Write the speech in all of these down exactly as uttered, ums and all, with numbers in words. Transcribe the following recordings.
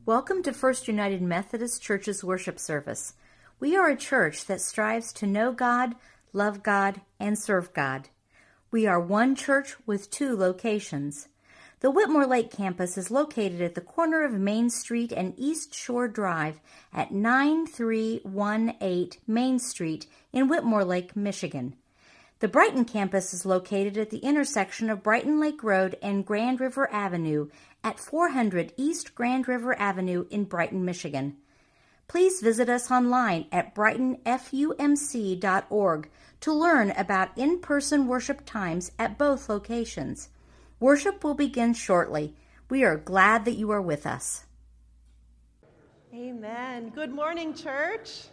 Welcome to First United Methodist Church's worship service. We are a church that strives to know God, love God, and serve God. We are one church with two locations. The Whitmore Lake campus is located at the corner of Main Street and East Shore Drive at nine three one eight Main Street in Whitmore Lake, Michigan. The Brighton campus is located at the intersection of Brighton Lake Road and Grand River Avenue at four hundred East Grand River Avenue in Brighton, Michigan. Please visit us online at brighton f u m c dot org to learn about in-person worship times at both locations. Worship will begin shortly. We are glad that you are with us. Amen. Good morning, church.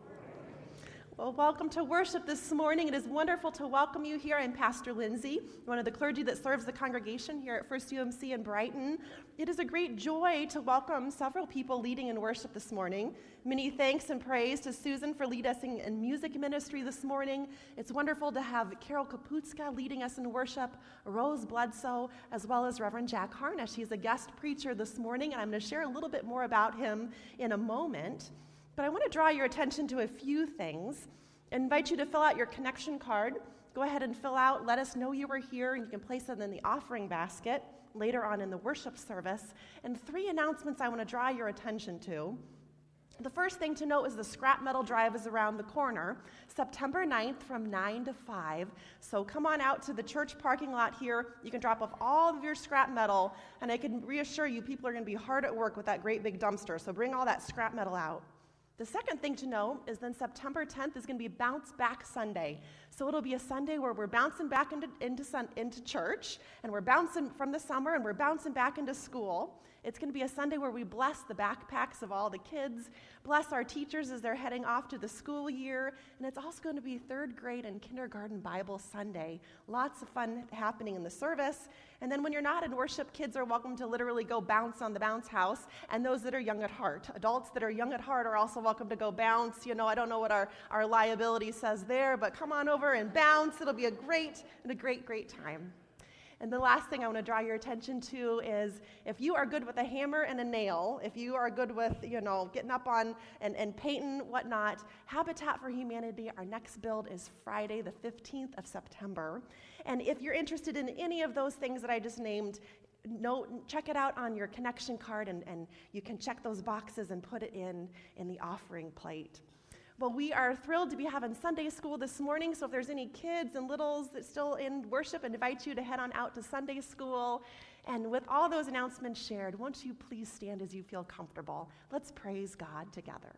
Well, welcome to worship this morning. It is wonderful to welcome you here. I'm Pastor Lindsay, one of the clergy that serves the congregation here at First U M C in Brighton. It is a great joy to welcome several people leading in worship this morning. Many thanks and praise to Susan for leading us in, in music ministry this morning. It's wonderful to have Carol Kaputska leading us in worship, Rose Bledsoe, as well as Reverend Jack Harnish. He's a guest preacher this morning, and I'm going to share a little bit more about him in a moment. But I want to draw your attention to a few things. I invite you to fill out your connection card. Go ahead and fill out. Let us know you were here, and you can place it in the offering basket later on in the worship service. And three announcements I want to draw your attention to. The first thing to note is the scrap metal drive is around the corner, September ninth from nine to five. So come on out to the church parking lot here. You can drop off all of your scrap metal, and I can reassure you people are going to be hard at work with that great big dumpster. So bring all that scrap metal out. The second thing to know is then September tenth is going to be Bounce Back Sunday. So it'll be a Sunday where we're bouncing back into, into, sun, into church, and we're bouncing from the summer, and we're bouncing back into school. It's going to be a Sunday where we bless the backpacks of all the kids, bless our teachers as they're heading off to the school year, and it's also going to be third grade and kindergarten Bible Sunday. Lots of fun happening in the service. And then when you're not in worship, kids are welcome to literally go bounce on the bounce house, and those that are young at heart. Adults that are young at heart are also welcome to go bounce. You know, I don't know what our, our liability says there, but come on over and bounce. It'll be a great and a great, great time. And the last thing I want to draw your attention to is if you are good with a hammer and a nail, if you are good with, you know, getting up on and, and painting, whatnot, Habitat for Humanity, our next build is Friday, the fifteenth of September. And if you're interested in any of those things that I just named, note, check it out on your connection card, and, and you can check those boxes and put it in in the offering plate. Well, we are thrilled to be having Sunday school this morning, so if there's any kids and littles that still in worship, I invite you to head on out to Sunday school. And with all those announcements shared, won't you please stand as you feel comfortable? Let's praise God together.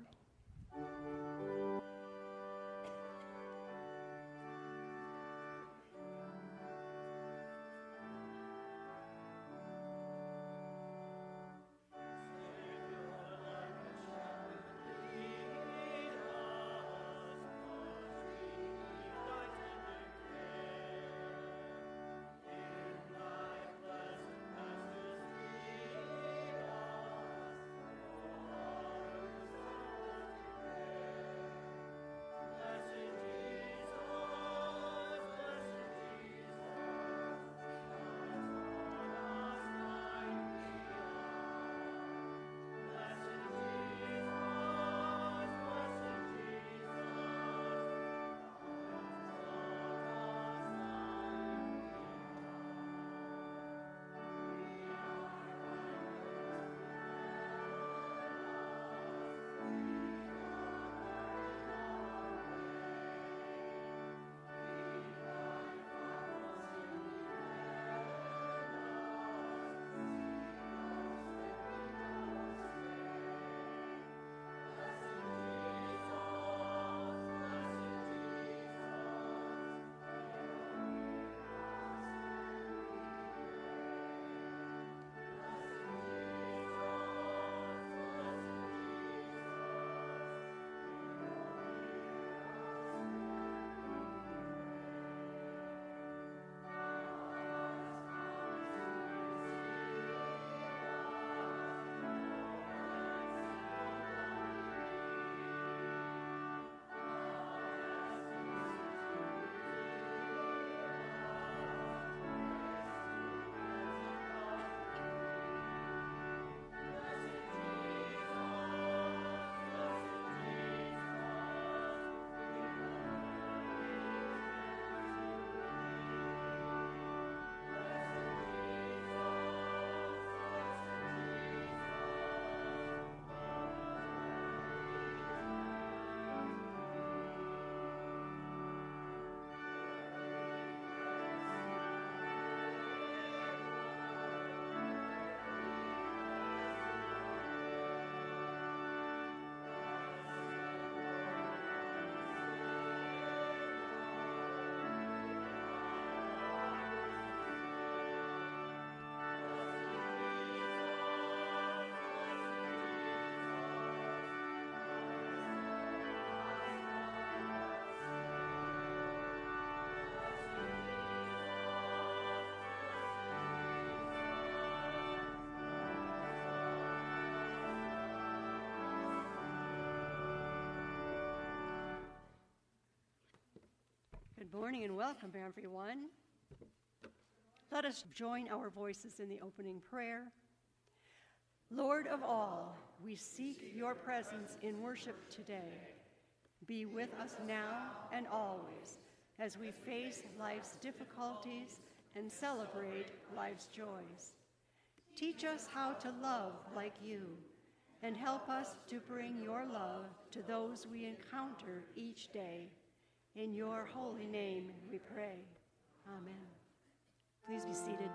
morning and welcome, everyone. Let us join our voices in the opening prayer. Lord of all, we seek your presence in worship today. Be with us now and always as we face life's difficulties and celebrate life's joys. Teach us how to love like you, and help us to bring your love to those we encounter each day. In your holy name we pray. Amen. Please be seated.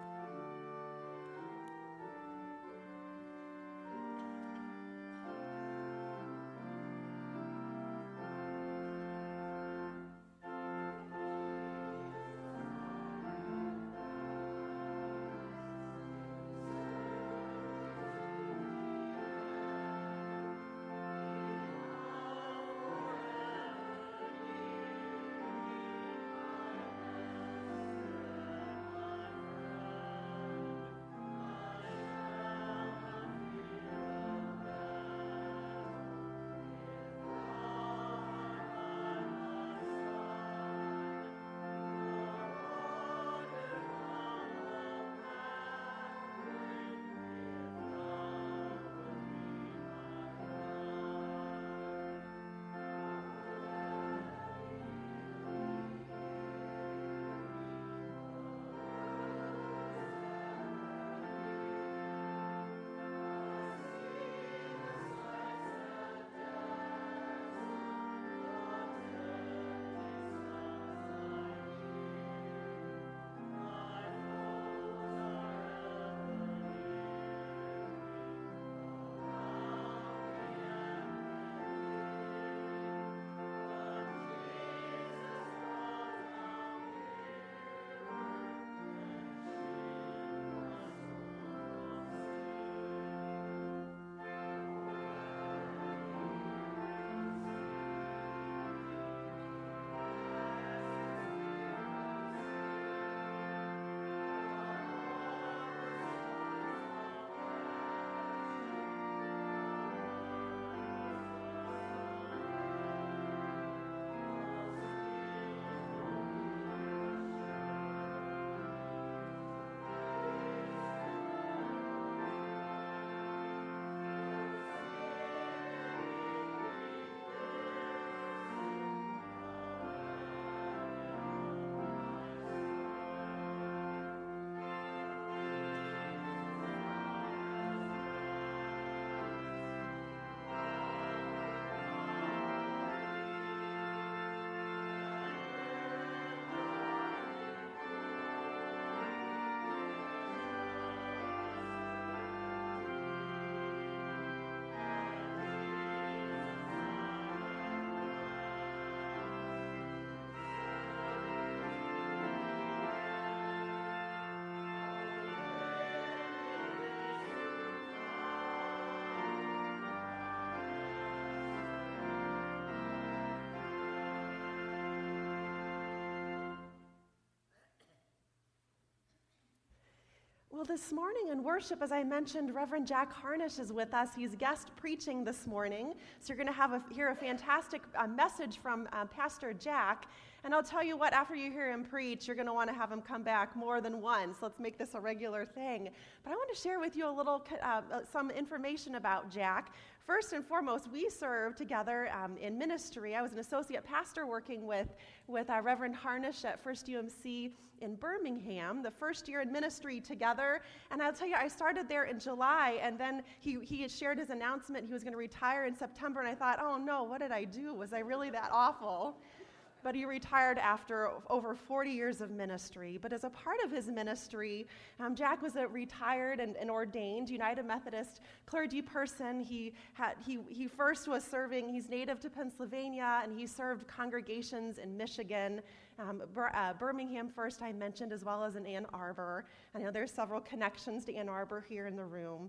Well, this morning in worship, as I mentioned, Reverend Jack Harnish is with us. He's guest preaching this morning. So you're going to have a, hear a fantastic uh, message from uh, Pastor Jack. And I'll tell you what, after you hear him preach, you're going to want to have him come back more than once. Let's make this a regular thing. But I want to share with you a little, uh, some information about Jack. First and foremost, we served together um, in ministry. I was an associate pastor working with, with uh, Reverend Harnish at First U M C in Birmingham, the first year in ministry together. And I'll tell you, I started there in July, and then he, he had shared his announcement he was going to retire in September, and I thought, oh no, what did I do? Was I really that awful? But he retired after over forty years of ministry. But as a part of his ministry, um, Jack was a retired and, and ordained United Methodist clergy person. He had he he first was serving. He's native to Pennsylvania, and he served congregations in Michigan, um, Bir- uh, Birmingham first I mentioned, as well as in Ann Arbor. I know there's several connections to Ann Arbor here in the room.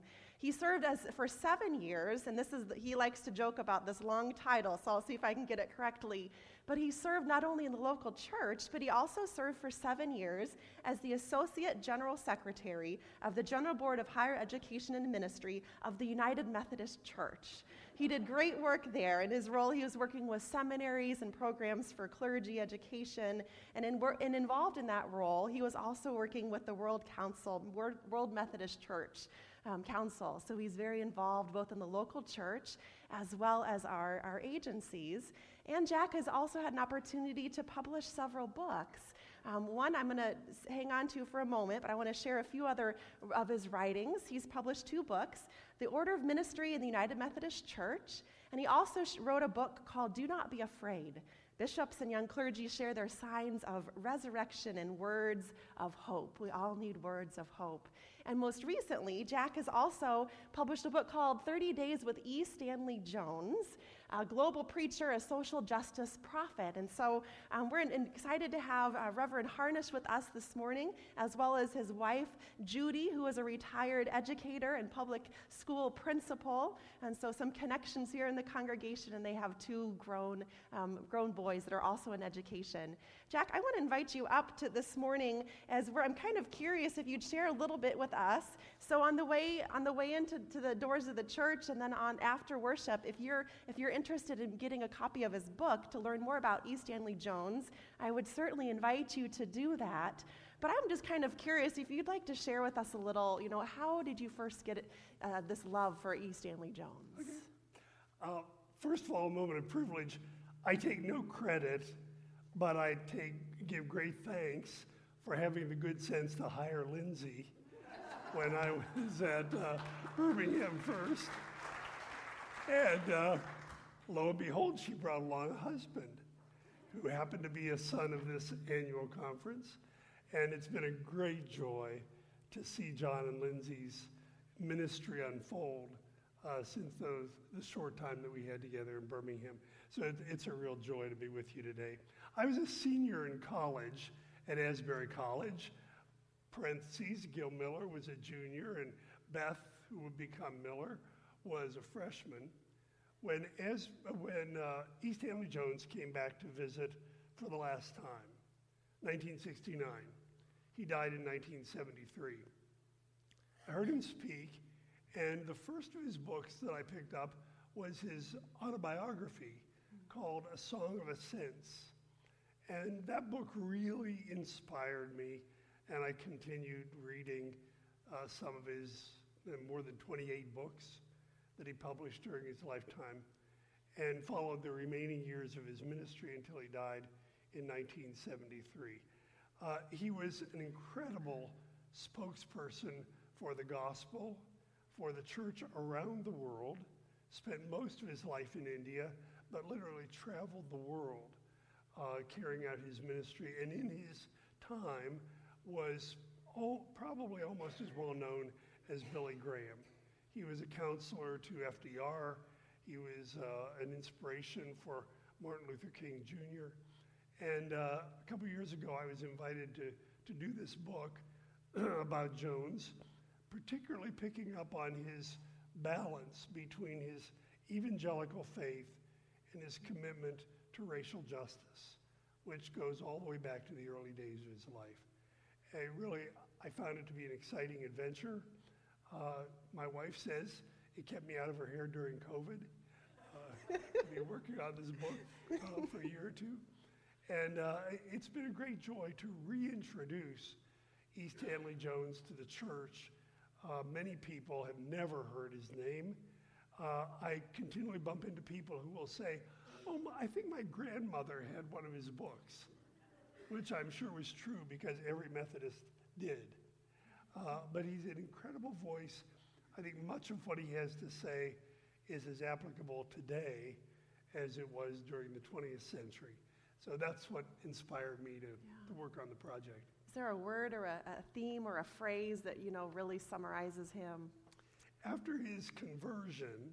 He served as for seven years, and this is the, he likes to joke about this long title, so I'll see if I can get it correctly. But he served not only in the local church, but he also served for seven years as the Associate General Secretary of the General Board of Higher Education and Ministry of the United Methodist Church. He did great work there. In his role, he was working with seminaries and programs for clergy education, and, in, and involved in that role, he was also working with the World Council, World Methodist Church um, Council. So he's very involved both in the local church as well as our, our agencies. And Jack has also had an opportunity to publish several books. Um, one I'm going to hang on to for a moment, but I want to share a few other of his writings. He's published two books, The Order of Ministry in the United Methodist Church, and he also wrote a book called Do Not Be Afraid. Bishops and young clergy share their signs of resurrection and words of hope. We all need words of hope. And most recently, Jack has also published a book called thirty days with E. Stanley Jones, a global preacher, a social justice prophet. And so um, we're in, in excited to have uh, Reverend Harnish with us this morning, as well as his wife, Judy, who is a retired educator and public school principal. And so some connections here in the congregation, and they have two grown, um, grown boys that are also in education. Jack, I want to invite you up to this morning as we're, I'm kind of curious if you'd share a little bit with us. So on the way on the way into to the doors of the church, and then on after worship, if you're if you're interested in getting a copy of his book to learn more about E. Stanley Jones, I would certainly invite you to do that. But I'm just kind of curious if you'd like to share with us a little, you know, how did you first get uh, this love for E. Stanley Jones? Okay. Uh, first of all, a moment of privilege. I take no credit, but I take give great thanks for having the good sense to hire Lindsay when I was at uh, Birmingham first. And uh, lo and behold, she brought along a husband who happened to be a son of this annual conference. And it's been a great joy to see John and Lindsay's ministry unfold uh, since those, the short time that we had together in Birmingham. So it, it's a real joy to be with you today. I was a senior in college at Asbury College. Parentheses, Gil Miller was a junior, and Beth, who would become Miller, was a freshman. When, as, when uh, E. Stanley Jones came back to visit for the last time, nineteen sixty-nine. He died in nineteen seventy-three. I heard him speak, and the first of his books that I picked up was his autobiography called A Song of Ascents. And that book really inspired me, and I continued reading uh, some of his uh, more than twenty-eight books that he published during his lifetime, and followed the remaining years of his ministry until he died in nineteen seventy-three. Uh, he was an incredible spokesperson for the gospel, for the church around the world, spent most of his life in India, but literally traveled the world uh, carrying out his ministry, and in his time was all, probably almost as well known as Billy Graham. He was a counselor to F D R. He was uh, an inspiration for Martin Luther King Junior And uh, a couple years ago, I was invited to, to do this book about Jones, particularly picking up on his balance between his evangelical faith and his commitment to racial justice, which goes all the way back to the early days of his life. And really, I found it to be an exciting adventure. Uh, my wife says it kept me out of her hair during COVID. Uh, I've been working on this book uh, for a year or two. And uh, it's been a great joy to reintroduce E. Stanley Jones to the church. Uh, many people have never heard his name. Uh, I continually bump into people who will say, oh, I think my grandmother had one of his books, which I'm sure was true because every Methodist did. Uh, but he's an incredible voice. I think much of what he has to say is as applicable today as it was during the twentieth century. So that's what inspired me to, yeah. to work on the project. Is there a word or a, a theme or a phrase that, you know, really summarizes him? After his conversion,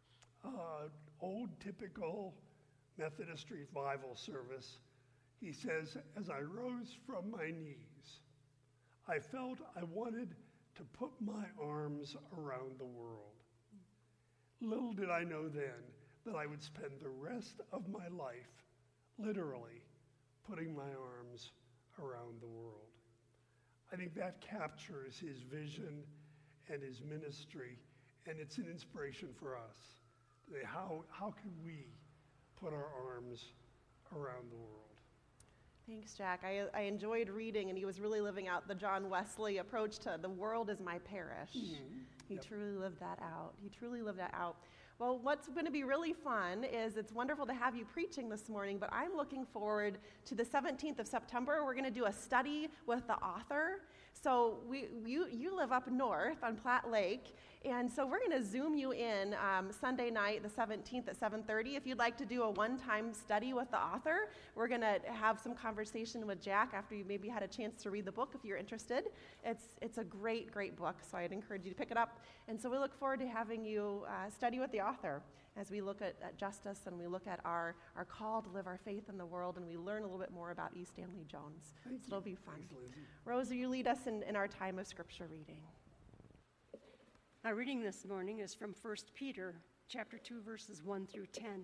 uh, old typical Methodist revival service, he says, as I rose from my knees, I felt I wanted to put my arms around the world. Little did I know then that I would spend the rest of my life, literally, putting my arms around the world. I think that captures his vision and his ministry, and it's an inspiration for us. How, how can we put our arms around the world? Thanks, Jack. I, I enjoyed reading, and he was really living out the John Wesley approach to the world is my parish. Mm-hmm. He yep. truly lived that out. He truly lived that out. Well, what's going to be really fun is it's wonderful to have you preaching this morning, but I'm looking forward to the seventeenth of September. We're going to do a study with the author. So we, you, you live up north on Platte Lake, and so we're going to Zoom you in um, Sunday night, the seventeenth at seven thirty. If you'd like to do a one-time study with the author, we're going to have some conversation with Jack after you maybe had a chance to read the book if you're interested. It's, it's a great, great book, so I'd encourage you to pick it up. And so we look forward to having you uh, study with the author as we look at, at justice and we look at our, our call to live our faith in the world, and we learn a little bit more about E. Stanley Jones. Thank so it'll be fun. Thanks, Rose, will you lead us in, in our time of scripture reading? Our reading this morning is from First Peter chapter two, verses one through ten.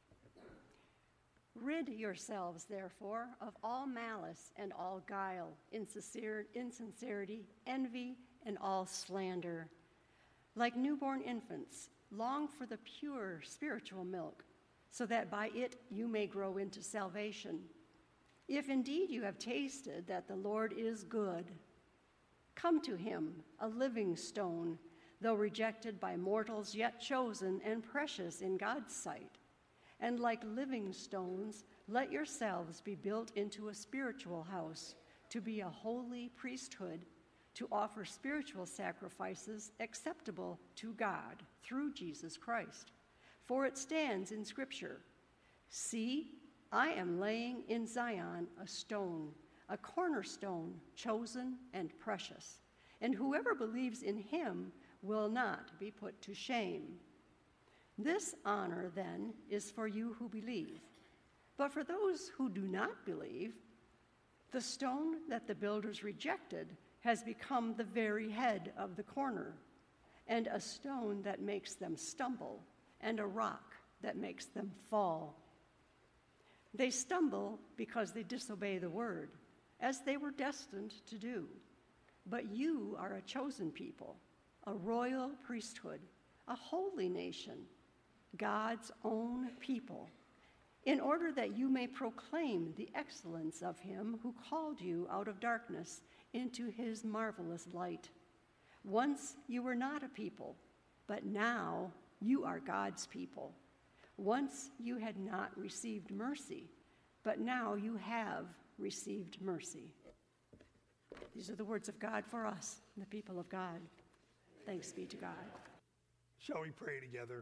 Rid yourselves, therefore, of all malice and all guile, insincerity, envy, and all slander. Like newborn infants, long for the pure spiritual milk, so that by it you may grow into salvation, if indeed you have tasted that the Lord is good. Come to him, a living stone, though rejected by mortals, yet chosen and precious in God's sight. And like living stones, let yourselves be built into a spiritual house, to be a holy priesthood, to offer spiritual sacrifices acceptable to God through Jesus Christ. For it stands in Scripture, see, I am laying in Zion a stone, a cornerstone, chosen and precious, and whoever believes in him will not be put to shame. This honor, then, is for you who believe. But for those who do not believe, the stone that the builders rejected has become the very head of the corner, and a stone that makes them stumble, and a rock that makes them fall. They stumble because they disobey the word, as they were destined to do. But you are a chosen people, a royal priesthood, a holy nation, God's own people, in order that you may proclaim the excellence of him who called you out of darkness into his marvelous light. Once you were not a people, but now you are God's people. Once you had not received mercy, but now you have received mercy. These are the words of God for us, the people of God. Thanks be to God. Shall we pray together?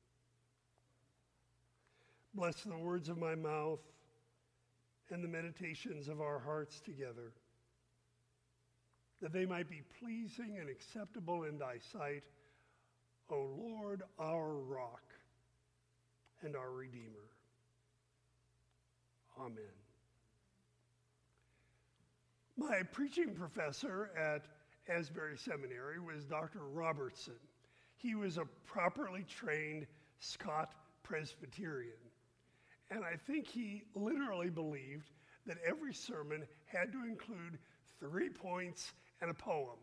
Bless the words of my mouth and the meditations of our hearts together, that they might be pleasing and acceptable in thy sight, O Lord, our rock and our Redeemer. Amen. My preaching professor at Asbury Seminary was Doctor Robertson. He was a properly trained Scot Presbyterian. And I think he literally believed that every sermon had to include three points and a poem.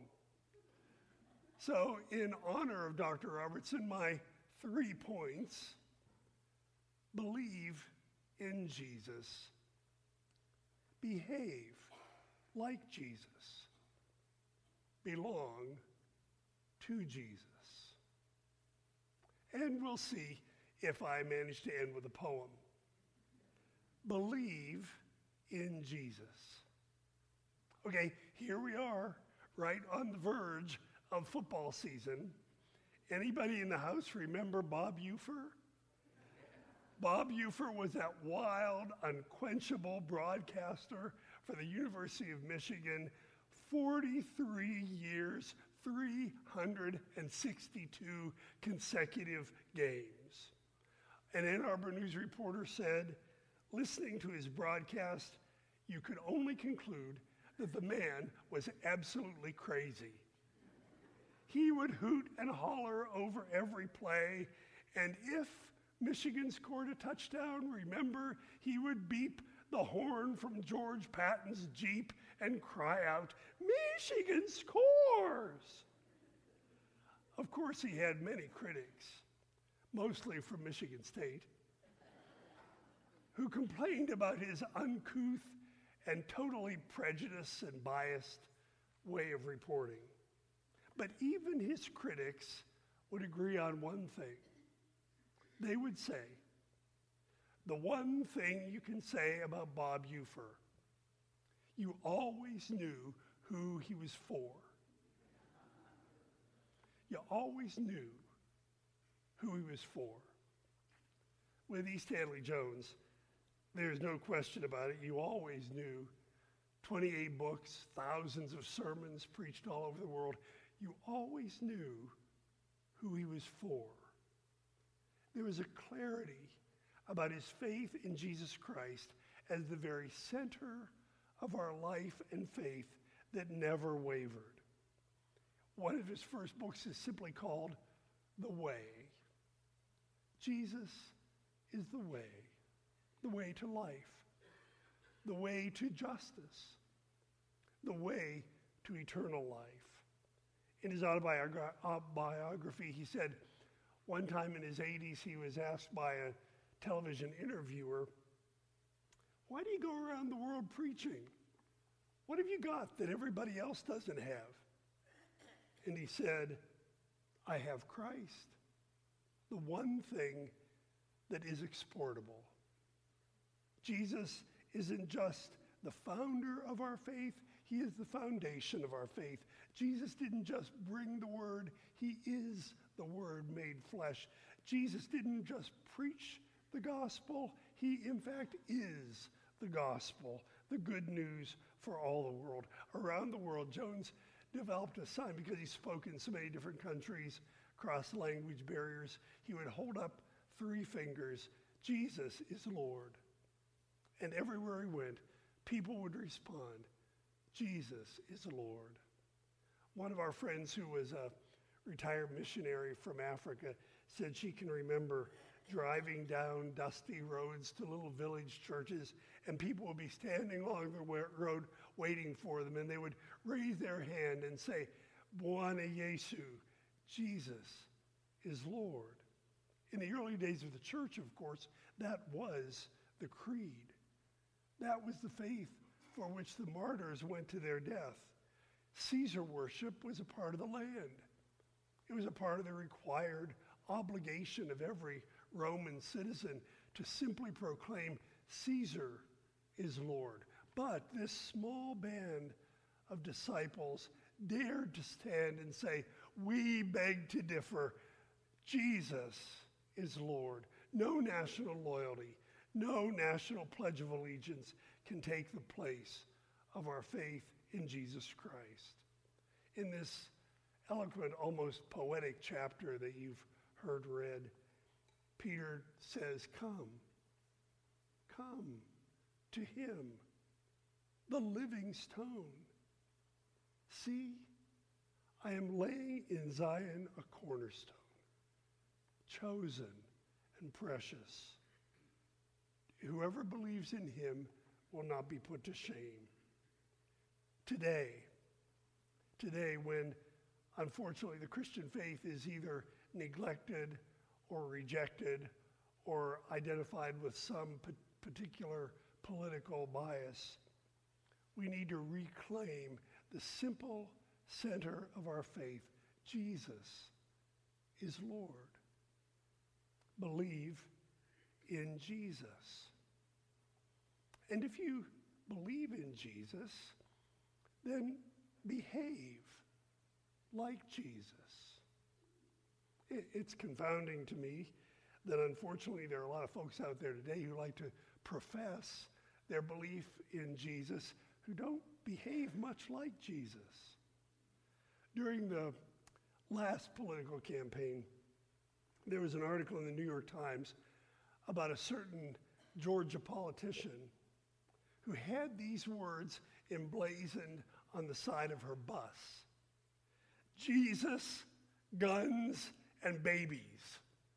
So in honor of Doctor Robertson, my three points: believe in Jesus, behave like Jesus, belong to Jesus. And we'll see if I manage to end with a poem. Believe in Jesus. Okay, here we are, right on the verge of football season. Anybody in the house remember Bob Ufer? Bob Ufer was that wild, unquenchable broadcaster for the University of Michigan, forty-three years, three hundred sixty-two consecutive games. An Ann Arbor News reporter said, listening to his broadcast, you could only conclude that the man was absolutely crazy. he would hoot and holler over every play. And if Michigan scored a touchdown, remember, he would beep the horn from George Patton's Jeep and cry out, "Michigan scores!" Of course, he had many critics, mostly from Michigan State, who complained about his uncouth and totally prejudiced and biased way of reporting. But even his critics would agree on one thing. They would say, the one thing you can say about Bob Ufer, you always knew who he was for. You always knew who he was for. With E. Stanley Jones, there's no question about it. You always knew. twenty-eight books, thousands of sermons preached all over the world. You always knew who he was for. There was a clarity about his faith in Jesus Christ as the very center of our life and faith that never wavered. One of his first books is simply called The Way. Jesus is the way, the way to life, the way to justice, the way to eternal life. In his autobiography, he said one time in his eighties, he was asked by a television interviewer, "Why do you go around the world preaching? What have you got that everybody else doesn't have?" And he said, "I have Christ, the one thing that is exportable." Jesus isn't just the founder of our faith, he is the foundation of our faith. Jesus didn't just bring the word, he is the word made flesh. Jesus didn't just preach the gospel, he in fact is the gospel, the good news for all the world. Around the world, Jones developed a sign because he spoke in so many different countries, across language barriers. He would hold up three fingers, "Jesus is Lord." And everywhere he went, people would respond, "Jesus is Lord." One of our friends who was a retired missionary from Africa said she can remember driving down dusty roads to little village churches, and people would be standing along the road waiting for them, and they would raise their hand and say, "Bwana Yesu, Jesus is Lord." In the early days of the church, of course, that was the creed. That was the faith for which the martyrs went to their death. Caesar worship was a part of the land. It was a part of the required obligation of every Roman citizen to simply proclaim Caesar is Lord. But this small band of disciples dared to stand and say, "We beg to differ. Jesus is Lord." No national loyalty, no national pledge of allegiance can take the place of our faith in Jesus Christ. In this eloquent, almost poetic chapter that you've heard read, Peter says, "Come, come to him, the living stone. See, I am laying in Zion a cornerstone, chosen and precious. Whoever believes in him will not be put to shame." Today, today when unfortunately the Christian faith is either neglected or rejected or identified with some p- particular political bias, we need to reclaim the simple center of our faith. Jesus is Lord. Believe in Jesus. And if you believe in Jesus, then behave like Jesus. It, it's confounding to me that unfortunately there are a lot of folks out there today who like to profess their belief in Jesus who don't behave much like Jesus. During the last political campaign, there was an article in the New York Times about a certain Georgia politician who had these words emblazoned on the side of her bus: Jesus, guns, and babies.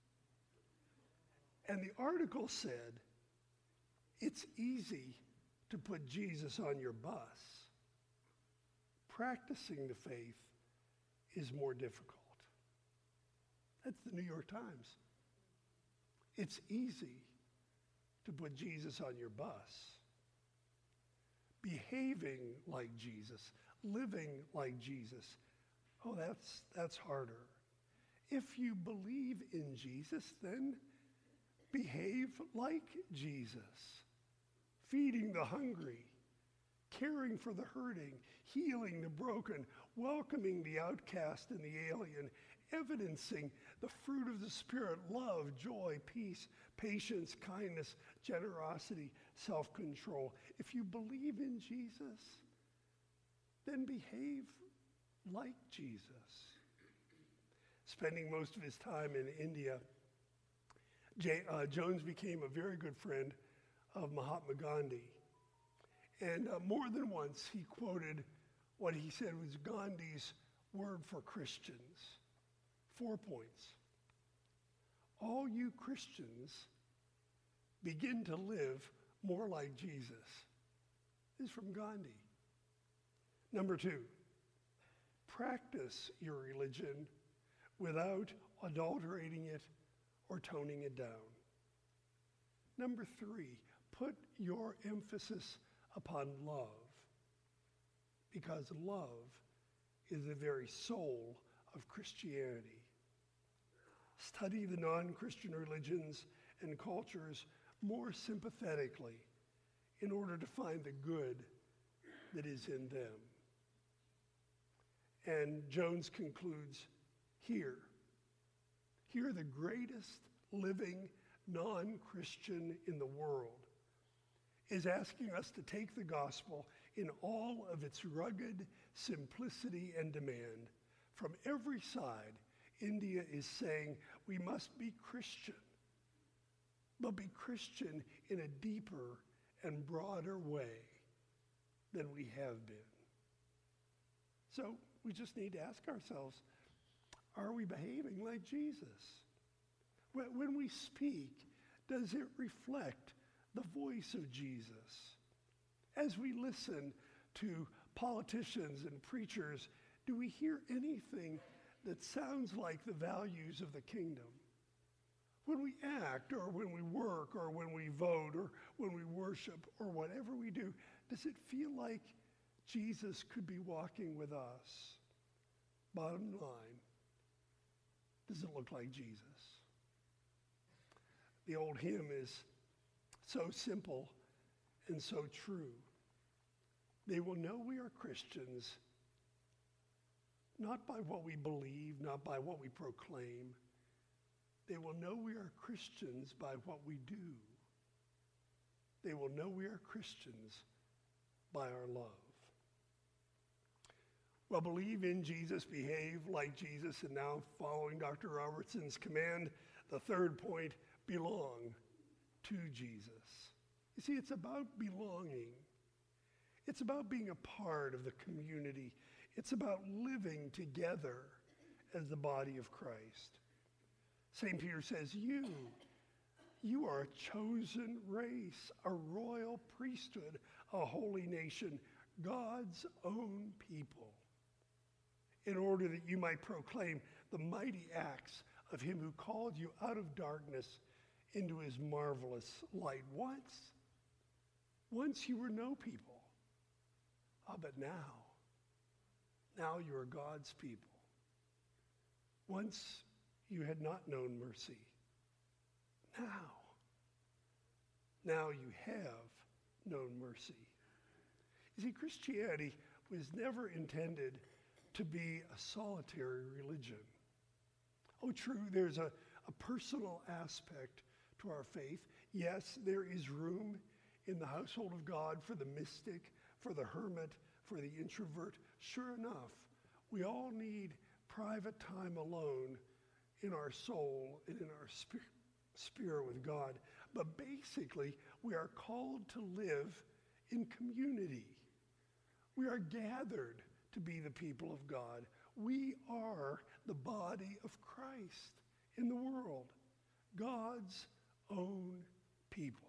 And the article said, it's easy to put Jesus on your bus. Practicing the faith is more difficult. That's the New York Times. It's easy to put Jesus on your bus. Behaving like Jesus, living like Jesus, oh, that's, that's harder. If you believe in Jesus, then behave like Jesus. Feeding the hungry, caring for the hurting, healing the broken, welcoming the outcast and the alien, evidencing the fruit of the Spirit, love, joy, peace, patience, kindness, generosity, self-control. If you believe in Jesus, then behave like Jesus. Spending most of his time in India, J- uh, Jones became a very good friend of Mahatma Gandhi. And uh, more than once, he quoted what he said was Gandhi's word for Christians. Four points. All you Christians begin to live more like Jesus. This is from Gandhi. Number two, practice your religion without adulterating it or toning it down. Number three, put your emphasis upon love, because love is the very soul of Christianity. Study the non-Christian religions and cultures more sympathetically in order to find the good that is in them. And Jones concludes, here, here the greatest living non-Christian in the world is asking us to take the gospel in all of its rugged simplicity and demand. From every side, India is saying we must be Christian, but be Christian in a deeper and broader way than we have been. So we just need to ask ourselves, are we behaving like Jesus? When we speak, does it reflect the voice of Jesus? As we listen to politicians and preachers, do we hear anything that sounds like the values of the kingdom? When we act, or when we work, or when we vote, or when we worship, or whatever we do, does it feel like Jesus could be walking with us? Bottom line, does it look like Jesus? The old hymn is so simple and so true. They will know we are Christians not by what we believe, not by what we proclaim. They will know we are Christians by what we do. They will know we are Christians by our love. Well, believe in Jesus, behave like Jesus, and now following Doctor Robertson's command, the third point, belong to Jesus. You see, it's about belonging. It's about being a part of the community. It's about living together as the body of Christ. Saint Peter says, you, you are a chosen race, a royal priesthood, a holy nation, God's own people, in order that you might proclaim the mighty acts of him who called you out of darkness into his marvelous light. Once, once you were no people, ah, but now, now you are God's people. Once you had not known mercy. Now, now you have known mercy. You see, Christianity was never intended to be a solitary religion. Oh, true, there's a, a personal aspect to our faith. Yes, there is room in the household of God for the mystic, for the hermit, for the introvert. Sure enough, we all need private time alone in our soul and in our spirit, spirit with God. But basically, we are called to live in community. We are gathered to be the people of God. We are the body of Christ in the world, God's own people.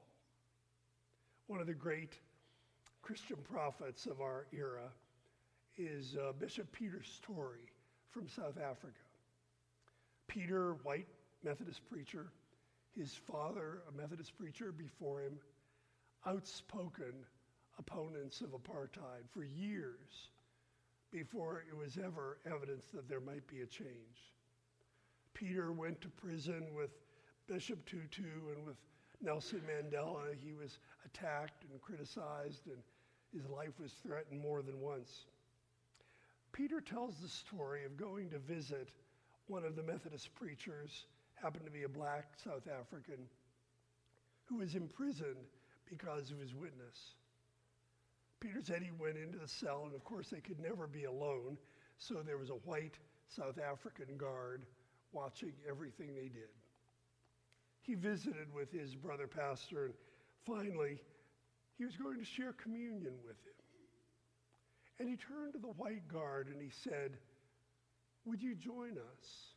One of the great Christian prophets of our era is uh, Bishop Peter Story from South Africa. Peter, white Methodist preacher, his father, a Methodist preacher before him, outspoken opponents of apartheid for years before it was ever evidence that there might be a change. Peter went to prison with Bishop Tutu and with Nelson Mandela. He was attacked and criticized, and his life was threatened more than once. Peter tells the story of going to visit one of the Methodist preachers, happened to be a black South African, who was imprisoned because of his witness. Peter said he went into the cell, and of course they could never be alone, so there was a white South African guard watching everything they did. He visited with his brother pastor, and finally he was going to share communion with him. And he turned to the white guard and he said, "Would you join us?"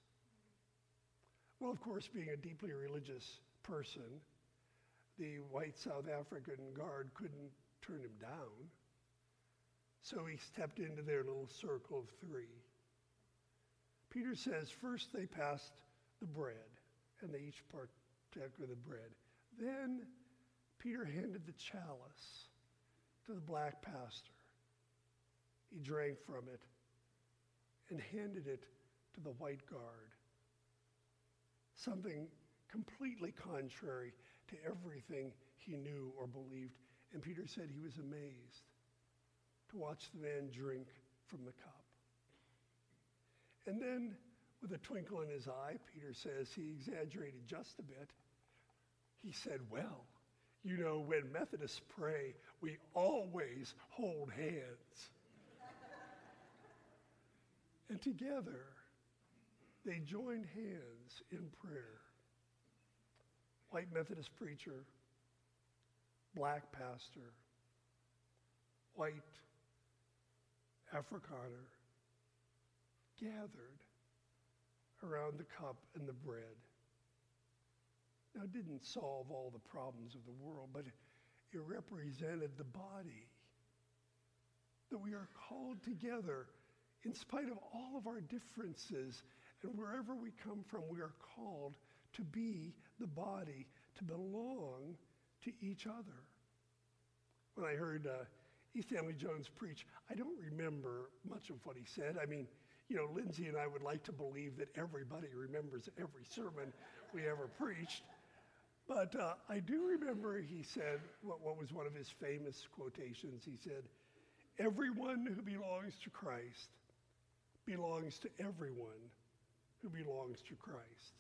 Well, of course, being a deeply religious person, the white South African guard couldn't turn him down. So he stepped into their little circle of three. Peter says first they passed the bread, and they each partook of the bread. Then Peter handed the chalice to the black pastor. He drank from it and handed it to the white guard. Something completely contrary to everything he knew or believed. And Peter said he was amazed to watch the man drink from the cup. And then, with a twinkle in his eye, Peter says he exaggerated just a bit. He said, "Well, you know, when Methodists pray, we always hold hands." And together, they joined hands in prayer. White Methodist preacher, black pastor, white Afrikaner, gathered around the cup and the bread. Now, it didn't solve all the problems of the world, but it represented the body, that we are called together in spite of all of our differences, and wherever we come from, we are called to be the body, to belong to each other. When I heard uh, E. Stanley Jones preach, I don't remember much of what he said. I mean, you know, Lindsay and I would like to believe that everybody remembers every sermon we ever preached. But uh, I do remember he said, what, what was one of his famous quotations, he said, "Everyone who belongs to Christ belongs to everyone who belongs to Christ.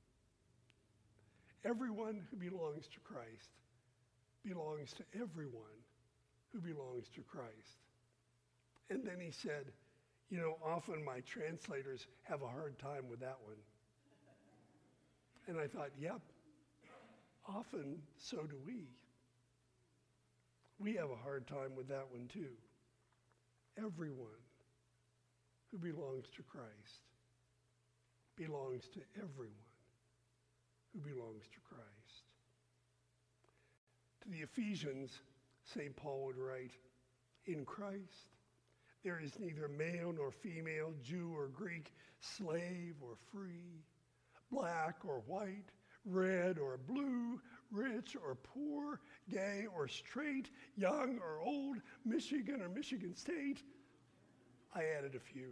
Everyone who belongs to Christ belongs to everyone who belongs to Christ." And then he said, you know, often my translators have a hard time with that one. And I thought, yep, often so do we. We have a hard time with that one too. Everyone who belongs to Christ belongs to everyone who belongs to Christ. To the Ephesians, Saint Paul would write, "In Christ there is neither male nor female, Jew or Greek, slave or free, black or white, red or blue, rich or poor, gay or straight, young or old, Michigan or Michigan State." I added a few.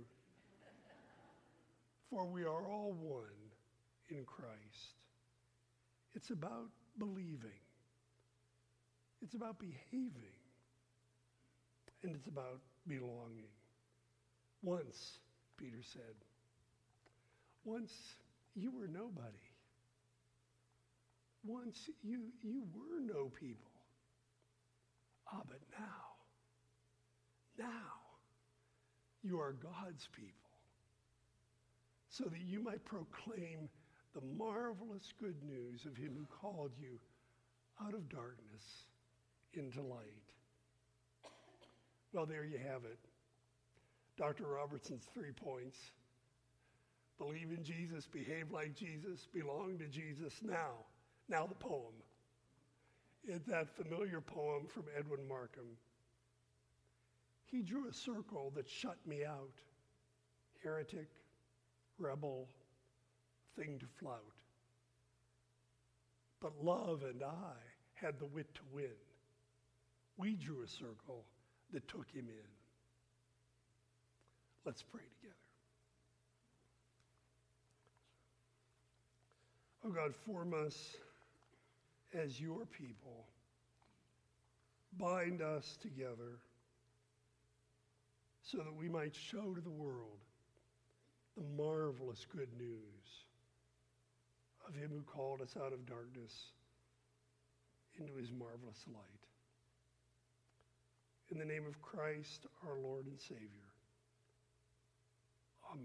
"For we are all one in Christ." It's about believing. It's about behaving. And it's about belonging. Once, Peter said, once you were nobody. Once you, you were no people. Ah, but now, now, you are God's people, so that you might proclaim the marvelous good news of him who called you out of darkness into light. Well, there you have it. Doctor Robertson's three points. Believe in Jesus, behave like Jesus, belong to Jesus now. Now the poem. It's that familiar poem from Edwin Markham. He drew a circle that shut me out. Heretic, rebel, thing to flout. But love and I had the wit to win. We drew a circle that took him in. Let's pray together. Oh God, form us as your people. Bind us together so that we might show to the world the marvelous good news of him who called us out of darkness into his marvelous light. In the name of Christ, our Lord and Savior. Amen.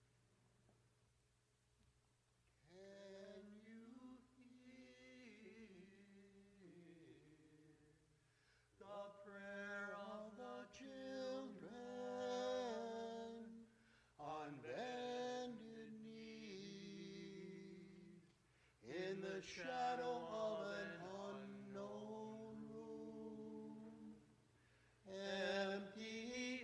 Can you hear the prayer of the children on bended knee in the shadow of an unknown room? Empty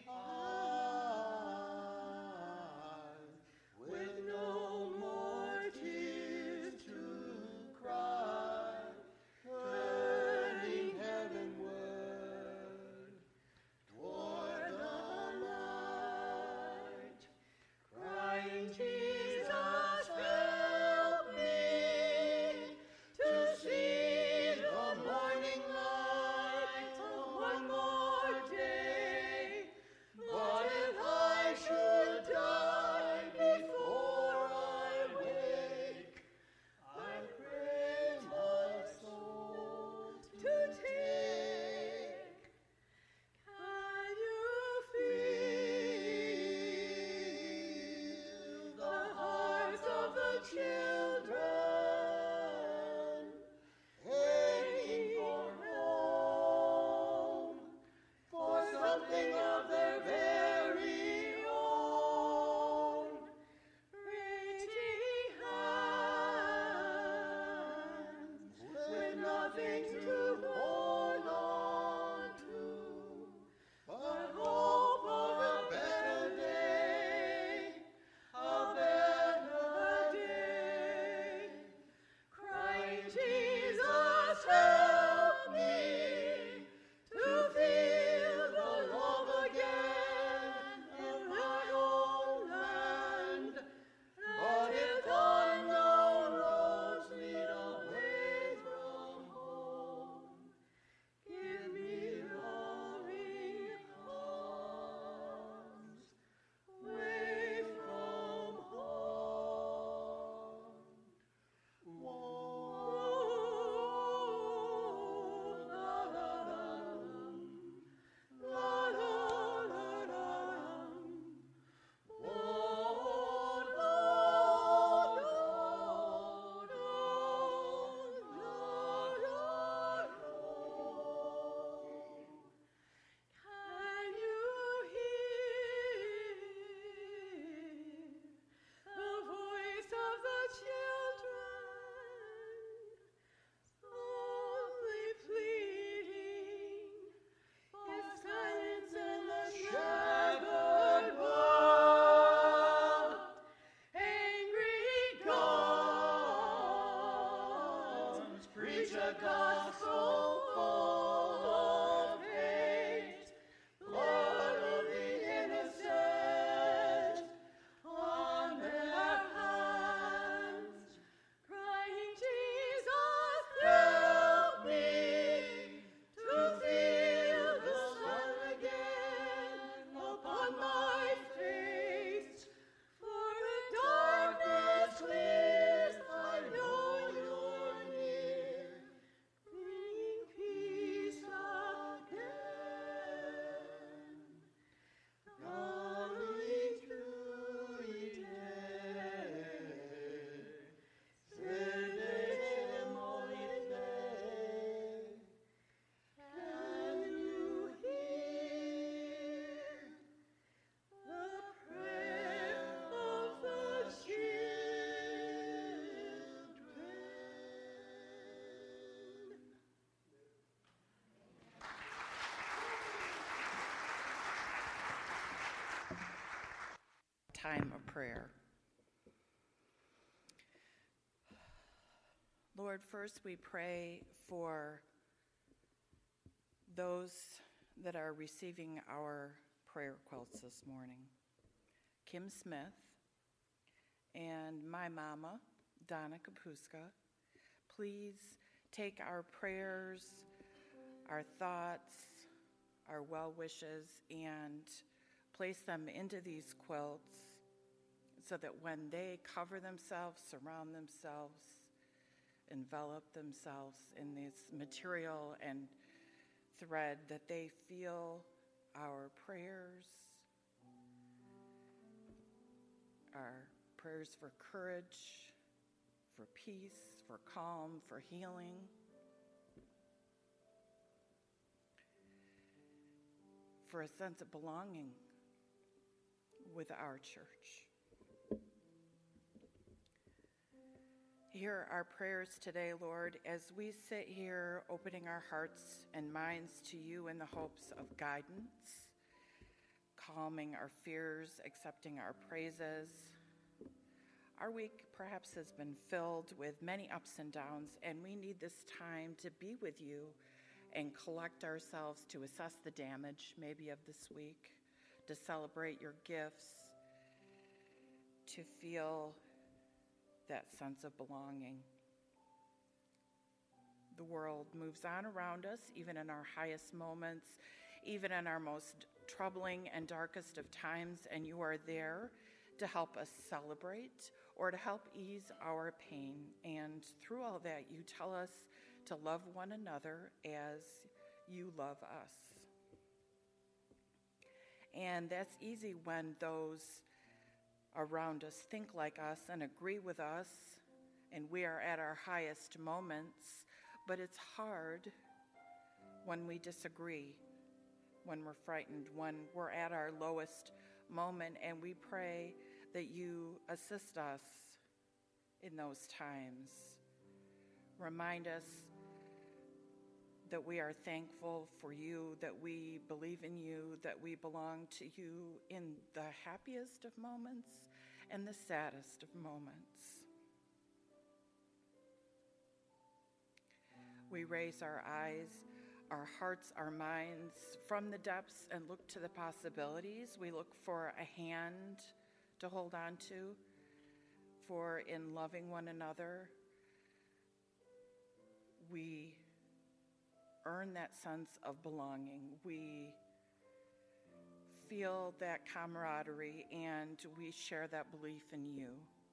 eyes with no more tears to cry, turning heavenward toward the light, crying, Jesus, help me to see the morning light of one more day. But if I should die before I wake, I pray my soul to take. Can you feel the hearts of the children aching for home, for something of their very own? Reaching hands with nothing to hold on to, but hope for a better day, a better day. Crying, Jesus, help me to feel the love again in my own land. But if unknown roads lead away from home, give me loving arms away from home. Whoa, la la la, la la la la. Oh, no, no, no, no, no, no. Can you hear the voice of the children, softly pleading, is silence in the shattered world? Angry gods preach a gospel full of hate, blood of the innocent on their hands, crying, Jesus, help me to feel the sun again upon my face. For if darkness clears, I know you're near, bringing peace time of prayer. Lord, first we pray for those that are receiving our prayer quilts this morning. Kim Smith and my mama, Donna Kapuska. Please take our prayers, our thoughts, our well wishes, and place them into these quilts so that when they cover themselves, surround themselves, envelop themselves in this material and thread, that they feel our prayers, our prayers for courage, for peace, for calm, for healing. For a sense of belonging with our church. Hear our prayers today, Lord, as we sit here opening our hearts and minds to you in the hopes of guidance, calming our fears, accepting our praises. Our week perhaps has been filled with many ups and downs, and we need this time to be with you and collect ourselves to assess the damage maybe of this week, to celebrate your gifts, to feel that sense of belonging. The world moves on around us, even in our highest moments, even in our most troubling and darkest of times, and you are there to help us celebrate or to help ease our pain. And through all that, you tell us to love one another as you love us. And that's easy when those around us think like us and agree with us, and we are at our highest moments, but it's hard when we disagree, when we're frightened, when we're at our lowest moment, and we pray that you assist us in those times. Remind us that we are thankful for you, that we believe in you, that we belong to you in the happiest of moments and the saddest of moments. We raise our eyes, our hearts, our minds from the depths and look to the possibilities. We look for a hand to hold on to, for in loving one another, we earn that sense of belonging. We feel that camaraderie, and we share that belief in you.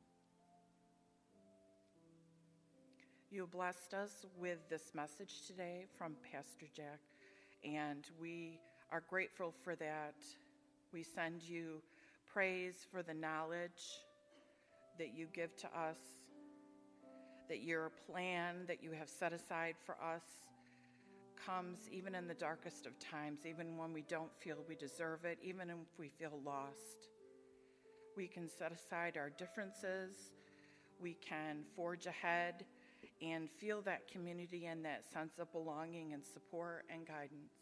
You blessed us with this message today from Pastor Jack, and we are grateful for that. We send you praise for the knowledge that you give to us, that your plan that you have set aside for us comes even in the darkest of times, even when we don't feel we deserve it, even if we feel lost. We can set aside our differences, we can forge ahead and feel that community and that sense of belonging and support and guidance.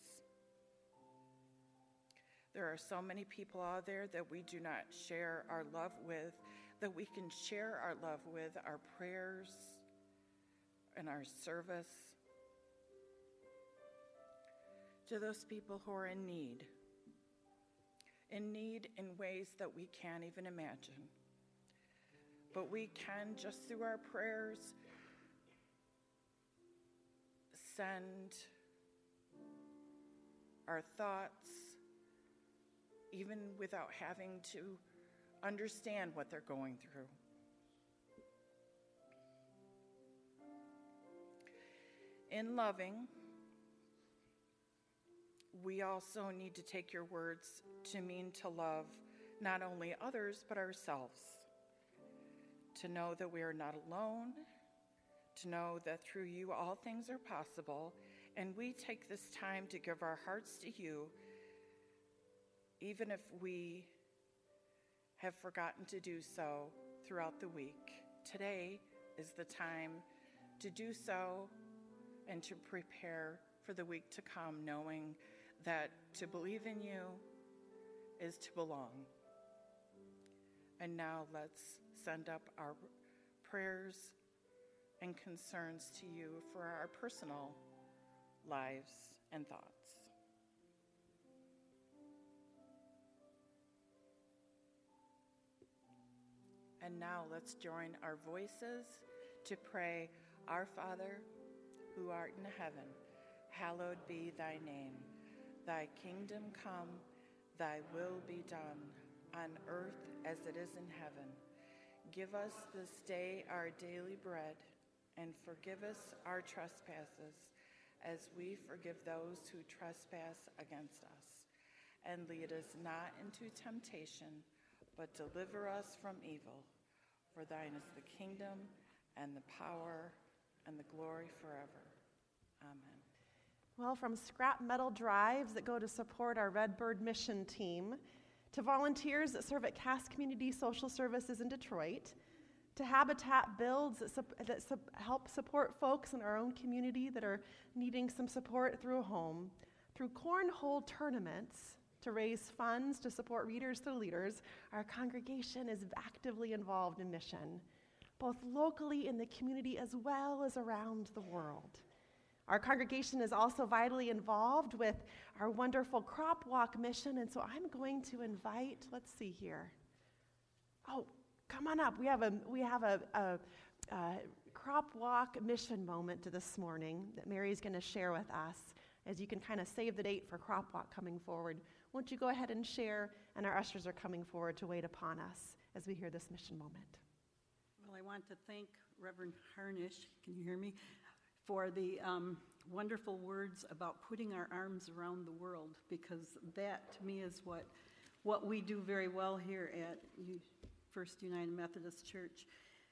There are so many people out there that we do not share our love with, that we can share our love with, our prayers and our service. To those people who are in need, in need in ways that we can't even imagine. But we can, just through our prayers, send our thoughts, even without having to understand what they're going through. In loving, we also need to take your words to mean to love not only others, but ourselves. To know that we are not alone, to know that through you all things are possible, and we take this time to give our hearts to you, even if we have forgotten to do so throughout the week. Today is the time to do so and to prepare for the week to come, knowing that to believe in you is to belong. And now let's send up our prayers and concerns to you for our personal lives and thoughts. And now let's join our voices to pray, Our Father, who art in heaven, hallowed be thy name. Thy kingdom come, thy will be done, on earth as it is in heaven. Give us this day our daily bread, and forgive us our trespasses, as we forgive those who trespass against us. And lead us not into temptation, but deliver us from evil. For thine is the kingdom, and the power, and the glory forever. Amen. Well, from scrap metal drives that go to support our Redbird mission team, to volunteers that serve at Cass Community Social Services in Detroit, to Habitat Builds that, sup- that sup- help support folks in our own community that are needing some support through a home, through cornhole tournaments to raise funds to support Readers to Leaders, our congregation is actively involved in mission, both locally in the community as well as around the world. Our congregation is also vitally involved with our wonderful Crop Walk mission, and so I'm going to invite, let's see here. Oh, come on up. We have a we have a, a, a Crop Walk mission moment this morning that Mary's going to share with us, as you can kind of save the date for Crop Walk coming forward. Won't you go ahead and share, and our ushers are coming forward to wait upon us as we hear this mission moment. Well, I want to thank Reverend Harnish, can you hear me, for the um, wonderful words about putting our arms around the world, because that, to me, is what what we do very well here at U- First United Methodist Church.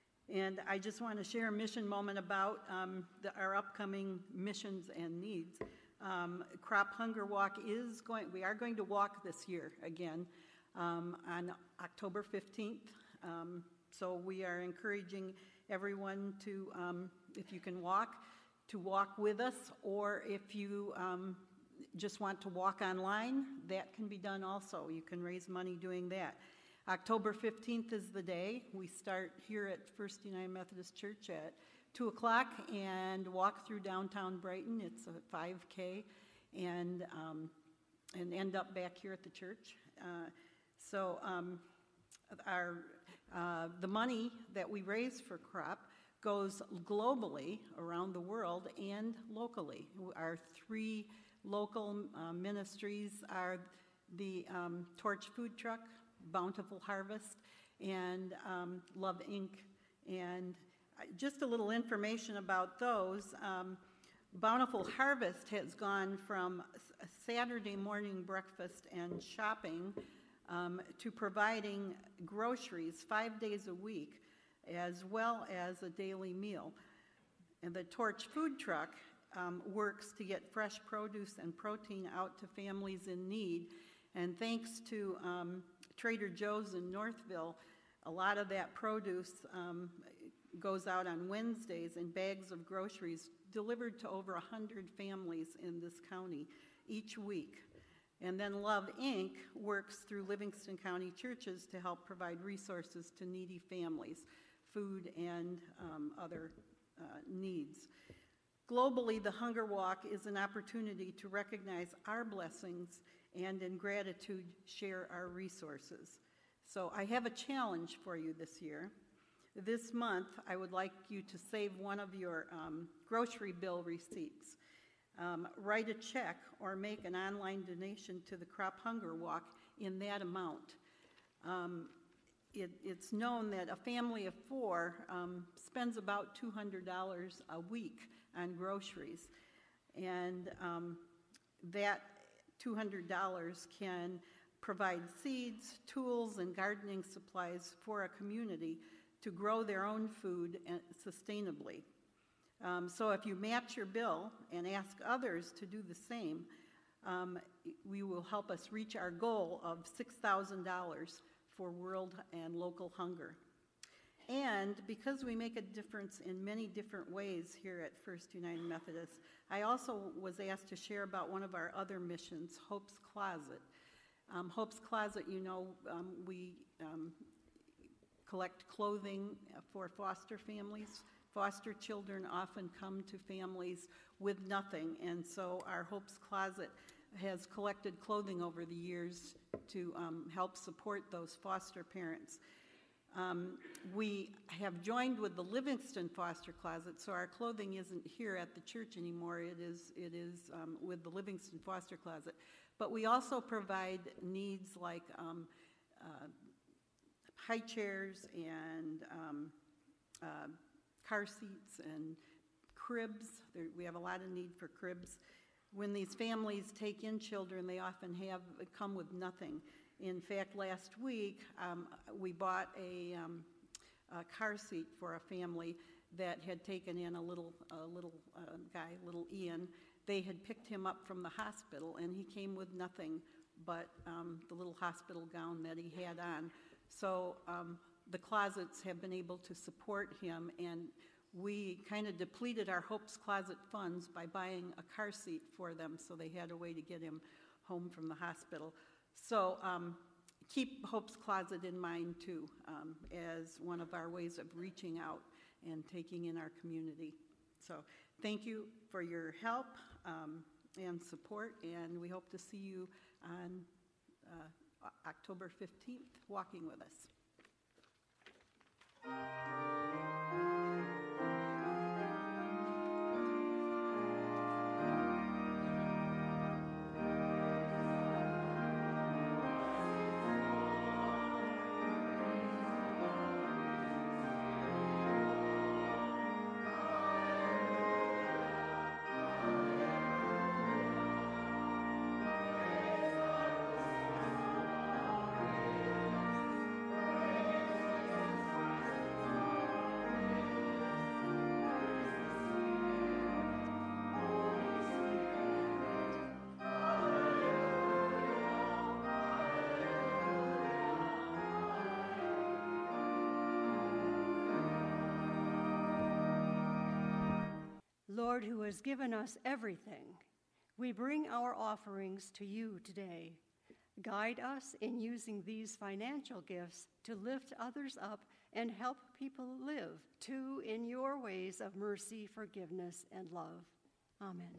And I just want to share a mission moment about um, the, our upcoming missions and needs. Um, Crop Hunger Walk is going, we are going to walk this year again um, on October fifteenth. Um, so we are encouraging everyone to, um, if you can walk, to walk with us, or if you um, just want to walk online, that can be done also. You can raise money doing that. October fifteenth is the day. We start here at First United Methodist Church at two o'clock and walk through downtown Brighton. It's a five K, and um, and end up back here at the church. Uh, so um, our uh, the money that we raise for Crop goes globally around the world and locally. Our three local uh, ministries are the um, Torch Food Truck, Bountiful Harvest, and um, Love Incorporated. And just a little information about those. Um, Bountiful Harvest has gone from a Saturday morning breakfast and shopping um, to providing groceries five days a week, as well as a daily meal. And the Torch Food Truck um, works to get fresh produce and protein out to families in need. And thanks to um, Trader Joe's in Northville, a lot of that produce um, goes out on Wednesdays in bags of groceries delivered to over one hundred families in this county each week. And then Love Incorporated works through Livingston County churches to help provide resources to needy families, food and um, other uh, needs. Globally, the Hunger Walk is an opportunity to recognize our blessings and in gratitude share our resources. So I have a challenge for you this year. This month, I would like you to save one of your um, grocery bill receipts. Um, write a check or make an online donation to the Crop Hunger Walk in that amount. Um, it, it's known that a family of four um, spends about two hundred dollars a week on groceries. And um, that two hundred dollars can provide seeds, tools, and gardening supplies for a community to grow their own food sustainably. Um, so if you match your bill and ask others to do the same, um, we will help us reach our goal of six thousand dollars for world and local hunger. And because we make a difference in many different ways here at First United Methodist, I also was asked to share about one of our other missions, Hope's Closet. Um, Hope's Closet, you know, um, we um, collect clothing for foster families. Foster children often come to families with nothing, and so our Hope's Closet has collected clothing over the years to um, help support those foster parents. Um, we have joined with the Livingston Foster Closet, so our clothing isn't here at the church anymore. It is, it is um, with the Livingston Foster Closet. But we also provide needs like um, uh, high chairs and um, uh, car seats and cribs. There, we have a lot of need for cribs. When these families take in children, they often have come with nothing. In fact, last week, um, we bought a, um, a car seat for a family that had taken in a little, a little uh, guy, little Ian. They had picked him up from the hospital, and he came with nothing but um, the little hospital gown that he had on. So um, the closets have been able to support him, and we kind of depleted our Hope's Closet funds by buying a car seat for them, so they had a way to get him home from the hospital. So um, keep Hope's Closet in mind, too, um, as one of our ways of reaching out and taking in our community. So thank you for your help um, and support, and we hope to see you on uh, October fifteenth, walking with us. Lord, who has given us everything, we bring our offerings to you today. Guide us in using these financial gifts to lift others up and help people live, too, in your ways of mercy, forgiveness, and love. Amen.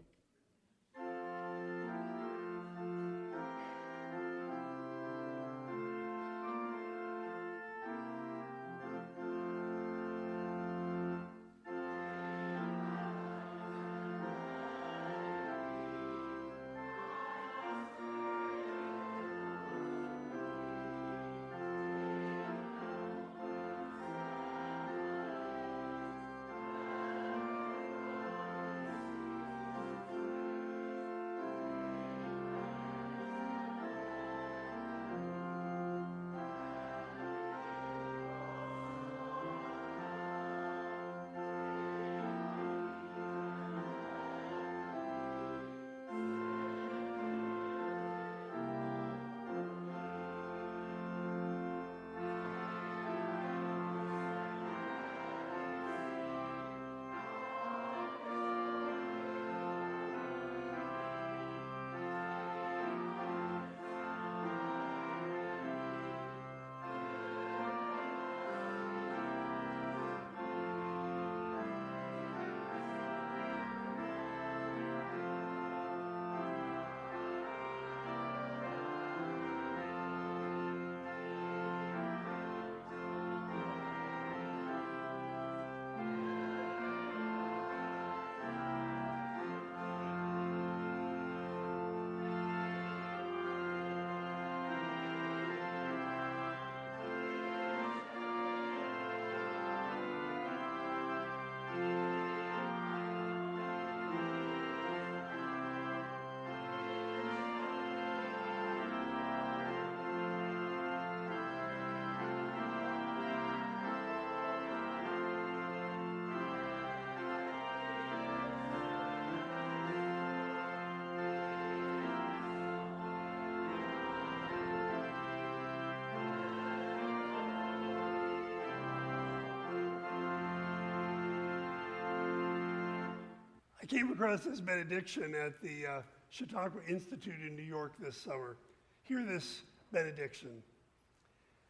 I came across this benediction at the uh, Chautauqua Institute in New York this summer. Hear this benediction.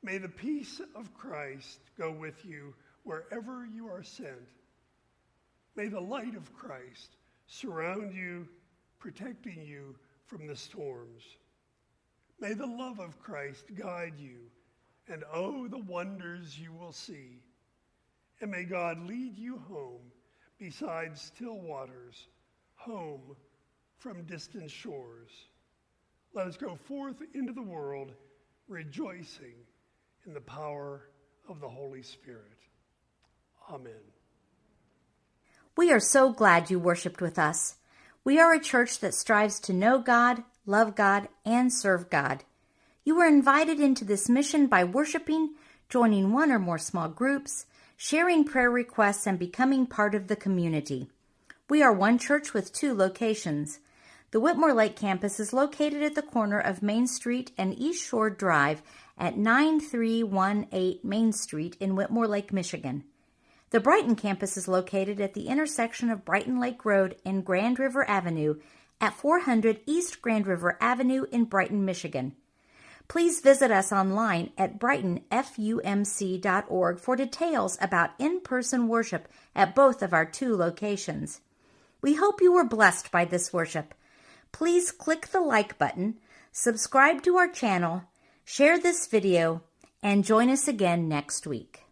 May the peace of Christ go with you wherever you are sent. May the light of Christ surround you, protecting you from the storms. May the love of Christ guide you, and oh, the wonders you will see. And may God lead you home beside still waters, home from distant shores. Let us go forth into the world rejoicing in the power of the Holy Spirit. Amen. We are so glad you worshiped with us. We are a church that strives to know God, love God, and serve God. You were invited into this mission by worshiping, joining one or more small groups, sharing prayer requests, and becoming part of the community. We are one church with two locations. The Whitmore Lake campus is located at the corner of Main Street and East Shore Drive at nine three one eight Main Street in Whitmore Lake, Michigan. The Brighton campus is located at the intersection of Brighton Lake Road and Grand River Avenue at four hundred East Grand River Avenue in Brighton, Michigan. Please visit us online at brighton f u m c dot org for details about in-person worship at both of our two locations. We hope you were blessed by this worship. Please click the like button, subscribe to our channel, share this video, and join us again next week.